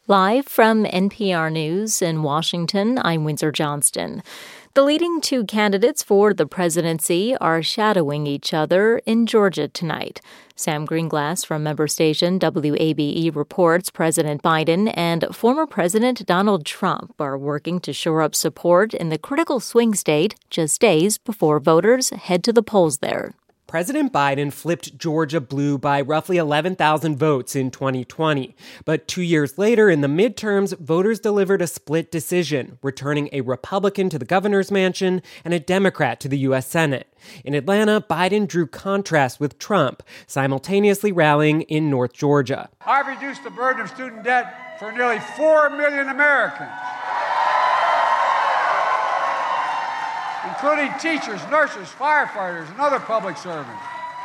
Live from NPR News in Washington, I'm Windsor Johnston. The leading two candidates for the presidency are shadowing each other in Georgia tonight. Sam Greenglass from member station WABE reports President Biden and former President Donald Trump are working to shore up support in the critical swing state just days before voters head to the polls there. President Biden flipped Georgia blue by roughly 11,000 votes in 2020. But 2 years later, in the midterms, voters delivered a split decision, returning a Republican to the governor's mansion and a Democrat to the U.S. Senate. In Atlanta, Biden drew contrast with Trump, simultaneously rallying in North Georgia. I've reduced the burden of student debt for nearly 4 million Americans, including teachers, nurses, firefighters, and other public servants.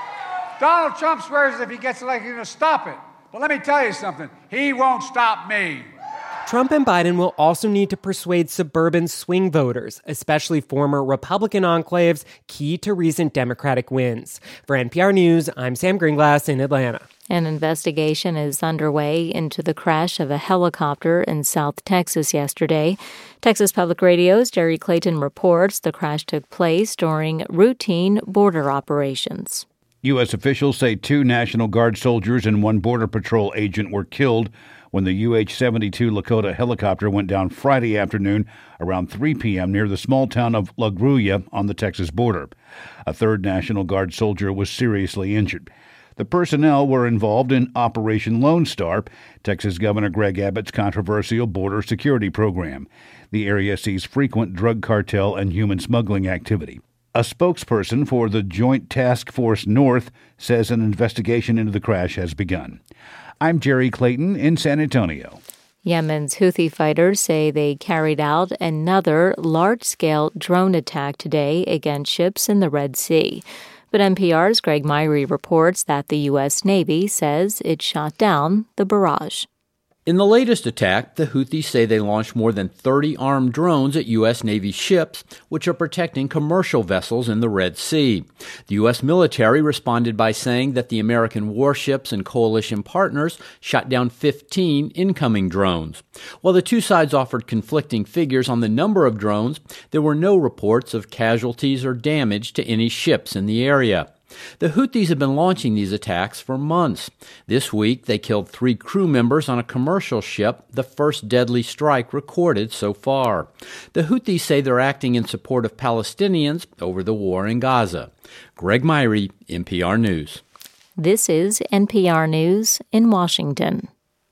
Donald Trump swears as if he gets elected, he's going to stop it. But let me tell you something, he won't stop me. Trump and Biden will also need to persuade suburban swing voters, especially former Republican enclaves, key to recent Democratic wins. For NPR News, I'm Sam Greenglass in Atlanta. An investigation is underway into the crash of a helicopter in South Texas yesterday. Texas Public Radio's Jerry Clayton reports the crash took place during routine border operations. U.S. officials say 2 National Guard soldiers and 1 Border Patrol agent were killed when the UH-72 Lakota helicopter went down Friday afternoon around 3 p.m. near the small town of La Grulla on the Texas border. A 3rd National Guard soldier was seriously injured. The personnel were involved in Operation Lone Star, Texas Governor Greg Abbott's controversial border security program. The area sees frequent drug cartel and human smuggling activity. A spokesperson for the Joint Task Force North says an investigation into the crash has begun. I'm Jerry Clayton in San Antonio. Yemen's Houthi fighters say they carried out another large-scale drone attack today against ships in the Red Sea. But NPR's Greg Myrie reports that the U.S. Navy says it shot down the barrage. In the latest attack, the Houthis say they launched more than 30 armed drones at U.S. Navy ships, which are protecting commercial vessels in the Red Sea. The U.S. military responded by saying that the American warships and coalition partners shot down 15 incoming drones. While the two sides offered conflicting figures on the number of drones, there were no reports of casualties or damage to any ships in the area. The Houthis have been launching these attacks for months. This week, they killed 3 crew members on a commercial ship, the first deadly strike recorded so far. The Houthis say they're acting in support of Palestinians over the war in Gaza. Greg Myrie, NPR News. This is NPR News in Washington.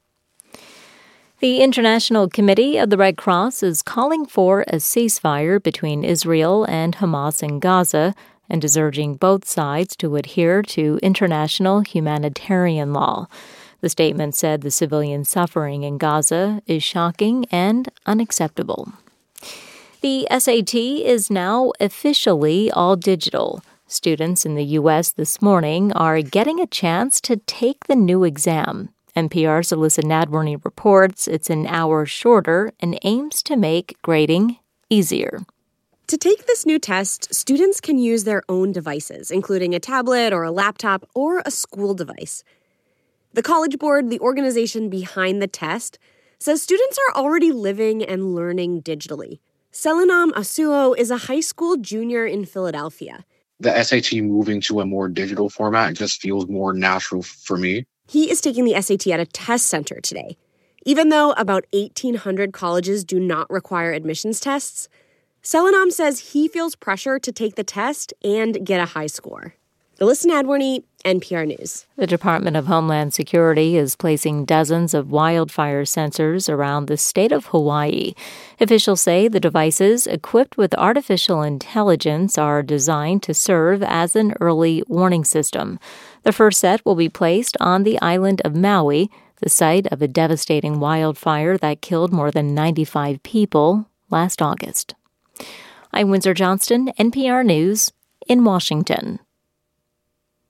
The International Committee of the Red Cross is calling for a ceasefire between Israel and Hamas in Gaza, and is urging both sides to adhere to international humanitarian law. The statement said the civilian suffering in Gaza is shocking and unacceptable. The SAT is now officially all digital. Students in the U.S. this morning are getting a chance to take the new exam. NPR's Alyssa Nadworny reports it's an hour shorter and aims to make grading easier. To take this new test, students can use their own devices, including a tablet or a laptop or a school device. The College Board, the organization behind the test, says students are already living and learning digitally. Selinam Asuo is a high school junior in Philadelphia. The SAT moving to a more digital format just feels more natural for me. He is taking the SAT at a test center today. Even though about 1,800 colleges do not require admissions tests, Selinam says he feels pressure to take the test and get a high score. Alyssa Nadworny, NPR News. The Department of Homeland Security is placing dozens of wildfire sensors around the state of Hawaii. Officials say the devices, equipped with artificial intelligence, are designed to serve as an early warning system. The first set will be placed on the island of Maui, the site of a devastating wildfire that killed more than 95 people last August. I'm Windsor Johnston, NPR News in Washington.